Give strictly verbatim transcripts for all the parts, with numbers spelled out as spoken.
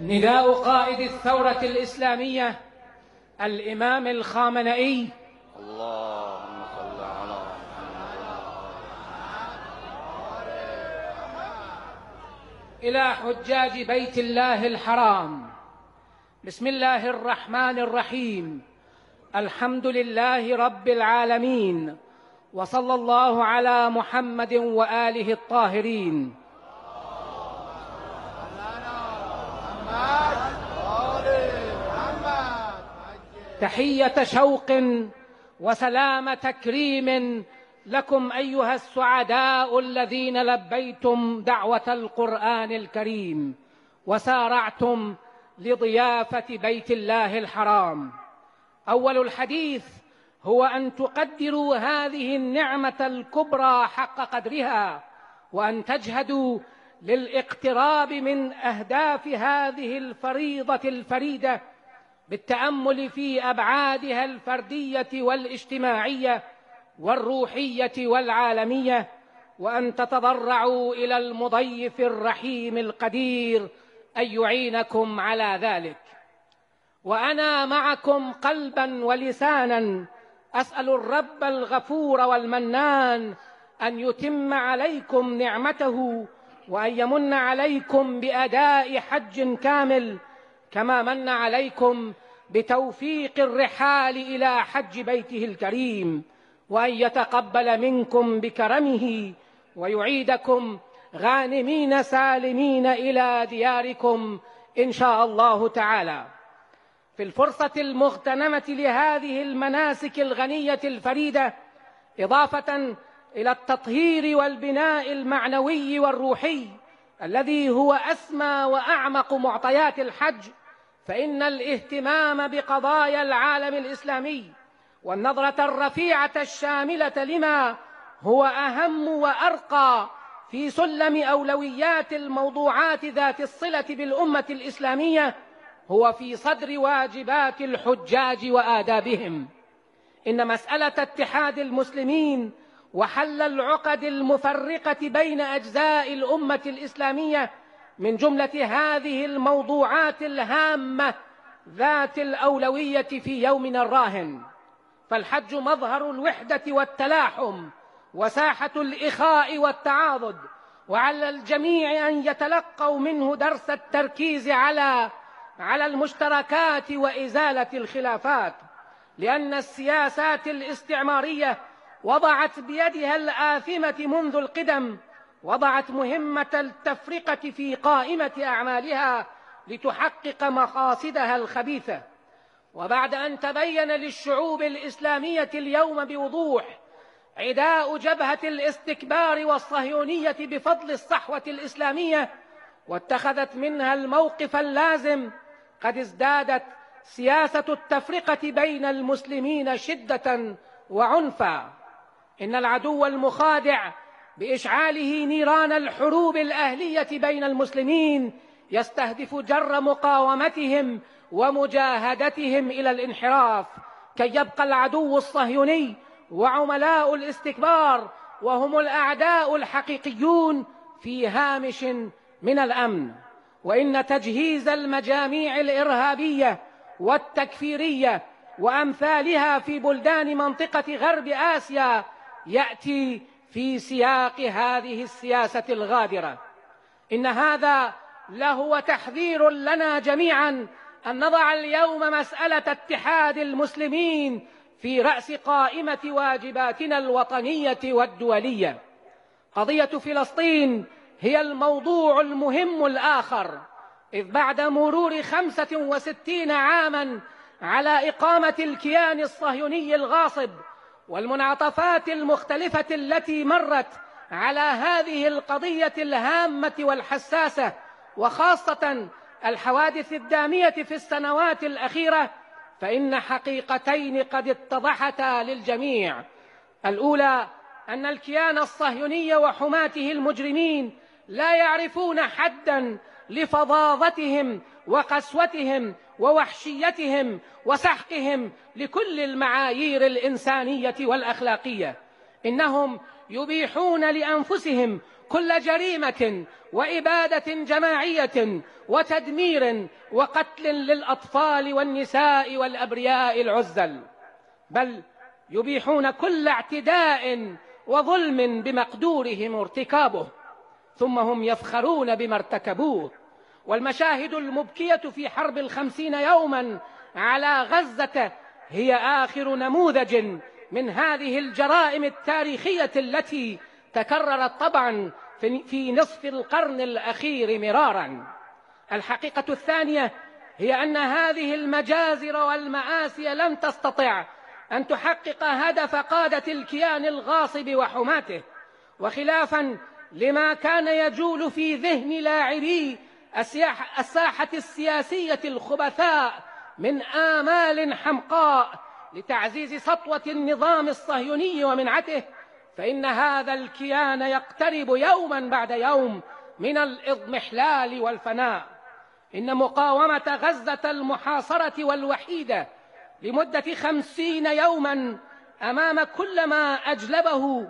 نداء قائد الثورة الإسلامية الإمام الخامنئي: اللهم صل على إلى حجاج بيت الله الحرام: بسم الله الرحمن الرحيم، الحمد لله رب العالمين، وصلى الله على محمد وآله الطاهرين. تحية شوق وسلام تكريم لكم أيها السعداء الذين لبيتم دعوة القرآن الكريم وسارعتم لضيافة بيت الله الحرام. أول الحديث هو أن تقدروا هذه النعمة الكبرى حق قدرها، وأن تجهدوا للاقتراب من أهداف هذه الفريضة الفريدة بالتأمل في أبعادها الفردية والاجتماعية والروحية والعالمية، وأن تتضرعوا إلى المضيف الرحيم القدير أن يعينكم على ذلك. وأنا معكم قلبا ولسانا أسأل الرب الغفور والمنان أن يتم عليكم نعمته، وأن يمن عليكم بأداء حج كامل، كما من عليكم بتوفيق الرحال إلى حج بيته الكريم، وأن يتقبل منكم بكرمه ويعيدكم غانمين سالمين إلى دياركم إن شاء الله تعالى. في الفرصة المغتنمة لهذه المناسك الغنية الفريدة، إضافة إلى التطهير والبناء المعنوي والروحي الذي هو أسمى وأعمق معطيات الحج، فإن الاهتمام بقضايا العالم الإسلامي والنظرة الرفيعة الشاملة لما هو أهم وأرقى في سلم أولويات الموضوعات ذات الصلة بالأمة الإسلامية هو في صدر واجبات الحجاج وآدابهم. إن مسألة اتحاد المسلمين وحل العقد المفرقة بين أجزاء الأمة الإسلامية من جملة هذه الموضوعات الهامة ذات الأولوية في يومنا الراهن. فالحج مظهر الوحدة والتلاحم وساحة الإخاء والتعاضد، وعلى الجميع أن يتلقوا منه درس التركيز على على المشتركات وإزالة الخلافات، لأن السياسات الاستعمارية وضعت بيدها الآثمة منذ القدم وضعت مهمة التفرقة في قائمة أعمالها لتحقق مقاصدها الخبيثة. وبعد أن تبين للشعوب الإسلامية اليوم بوضوح عداء جبهة الاستكبار والصهيونية بفضل الصحوة الإسلامية واتخذت منها الموقف اللازم، قد ازدادت سياسة التفرقة بين المسلمين شدة وعنفا. إن العدو المخادع بإشعاله نيران الحروب الأهلية بين المسلمين يستهدف جر مقاومتهم ومجاهدتهم إلى الانحراف، كي يبقى العدو الصهيوني وعملاء الاستكبار وهم الأعداء الحقيقيون في هامش من الأمن. وإن تجهيز المجاميع الإرهابية والتكفيرية وأمثالها في بلدان منطقة غرب آسيا يأتي في سياق هذه السياسة الغادرة. إن هذا لهو تحذير لنا جميعا أن نضع اليوم مسألة اتحاد المسلمين في رأس قائمة واجباتنا الوطنية والدولية. قضية فلسطين هي الموضوع المهم الآخر، إذ بعد مرور خمسة وستين عاما على إقامة الكيان الصهيوني الغاصب والمنعطفات المختلفة التي مرت على هذه القضية الهامة والحساسة، وخاصة الحوادث الدامية في السنوات الأخيرة، فإن حقيقتين قد اتضحتا للجميع. الأولى أن الكيان الصهيوني وحماته المجرمين لا يعرفون حدا لفظاظتهم وقسوتهم ووحشيتهم وسحقهم لكل المعايير الإنسانية والأخلاقية. إنهم يبيحون لأنفسهم كل جريمة وإبادة جماعية وتدمير وقتل للأطفال والنساء والأبرياء العزل، بل يبيحون كل اعتداء وظلم بمقدورهم ارتكابه، ثم هم يفخرون بما ارتكبوه. والمشاهد المبكية في حرب الخمسين يوما على غزة هي آخر نموذج من هذه الجرائم التاريخية التي تكررت طبعا في نصف القرن الأخير مرارا. الحقيقة الثانية هي أن هذه المجازر والمآسي لن تستطع أن تحقق هدف قادة الكيان الغاصب وحماته، وخلافا لما كان يجول في ذهن لاعبي الساحة السياسية الخبثاء من آمال حمقاء لتعزيز سطوة النظام الصهيوني ومنعته، فإن هذا الكيان يقترب يوما بعد يوم من الإضمحلال والفناء. إن مقاومة غزة المحاصرة والوحيدة لمدة خمسين يوما أمام كل ما أجلبه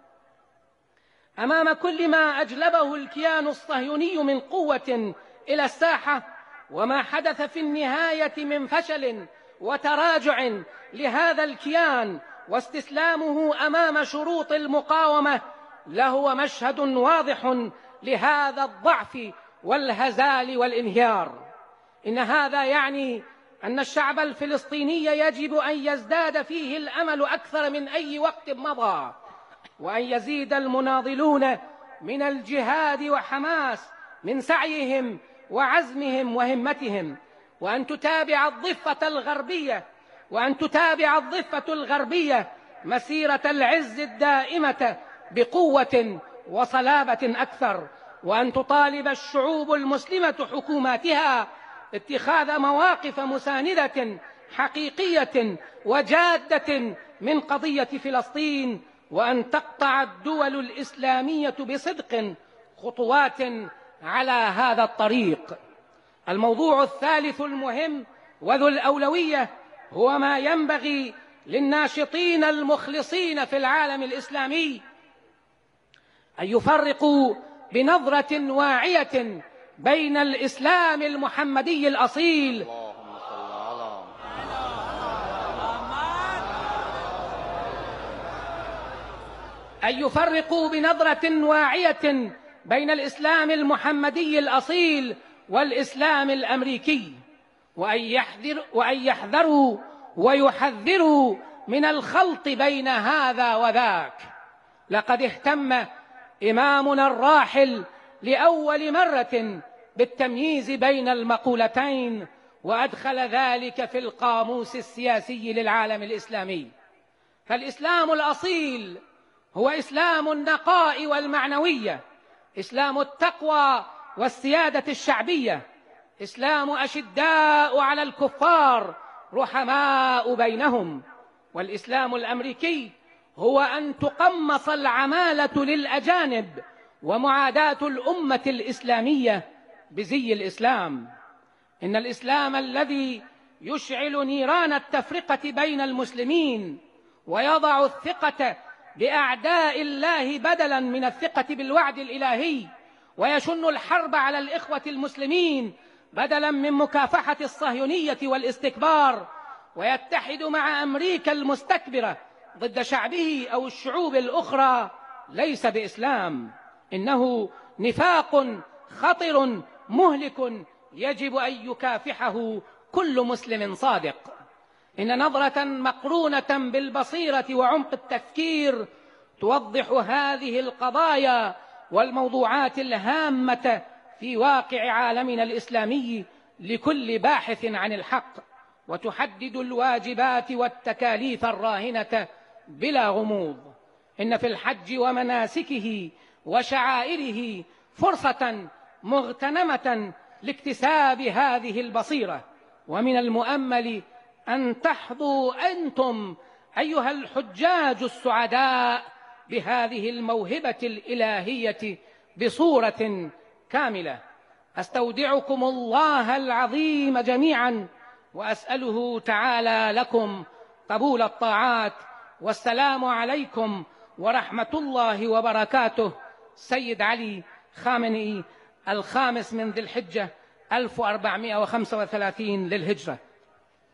أمام كل ما أجلبه الكيان الصهيوني من قوة إلى الساحة، وما حدث في النهاية من فشل وتراجع لهذا الكيان واستسلامه أمام شروط المقاومة، لهو مشهد واضح لهذا الضعف والهزال والانهيار. إن هذا يعني أن الشعب الفلسطيني يجب أن يزداد فيه الأمل أكثر من أي وقت مضى، وأن يزيد المناضلون من الجهاد وحماس من سعيهم وعزمهم وهمتهم، وأن تتابع الضفة الغربية وأن تتابع الضفة الغربية مسيرة العز الدائمة بقوة وصلابة أكثر، وأن تطالب الشعوب المسلمة حكوماتها اتخاذ مواقف مساندة حقيقية وجادة من قضية فلسطين، وأن تقطع الدول الإسلامية بصدق خطوات على هذا الطريق. الموضوع الثالث المهم وذو الأولوية هو ما ينبغي للناشطين المخلصين في العالم الإسلامي أن يفرقوا بنظرة واعية بين الإسلام المحمدي الأصيل أن يفرقوا بنظرة واعية بين الإسلام المحمدي الأصيل والإسلام الأمريكي، وأن يحذر وأن يحذروا ويحذروا من الخلط بين هذا وذاك. لقد اهتم إمامنا الراحل لأول مرة بالتمييز بين المقولتين، وأدخل ذلك في القاموس السياسي للعالم الإسلامي. فالإسلام الأصيل هو إسلام النقاء والمعنوية، إسلام التقوى والسيادة الشعبية، إسلام أشداء على الكفار رحماء بينهم. والإسلام الأمريكي هو أن تقمص العمالة للأجانب ومعاداة الأمة الإسلامية بزي الإسلام. إن الإسلام الذي يشعل نيران التفرقة بين المسلمين ويضع الثقة بأعداء الله بدلا من الثقة بالوعد الإلهي، ويشن الحرب على الإخوة المسلمين بدلا من مكافحة الصهيونية والاستكبار، ويتحد مع أمريكا المستكبرة ضد شعبه أو الشعوب الأخرى، ليس بإسلام، إنه نفاق خطر مهلك يجب أن يكافحه كل مسلم صادق. إن نظرة مقرونة بالبصيرة وعمق التفكير توضح هذه القضايا والموضوعات الهامة في واقع عالمنا الإسلامي لكل باحث عن الحق، وتحدد الواجبات والتكاليف الراهنة بلا غموض. إن في الحج ومناسكه وشعائره فرصة مغتنمة لاكتساب هذه البصيرة، ومن المؤمل أن تحظوا أنتم أيها الحجاج السعداء بهذه الموهبة الإلهية بصورة كاملة. أستودعكم الله العظيم جميعا، وأسأله تعالى لكم قبول الطاعات، والسلام عليكم ورحمة الله وبركاته. سيد علي خامنئي، الخامس من ذي الحجة ألف وأربعمائة وخمسة وثلاثين للهجرة.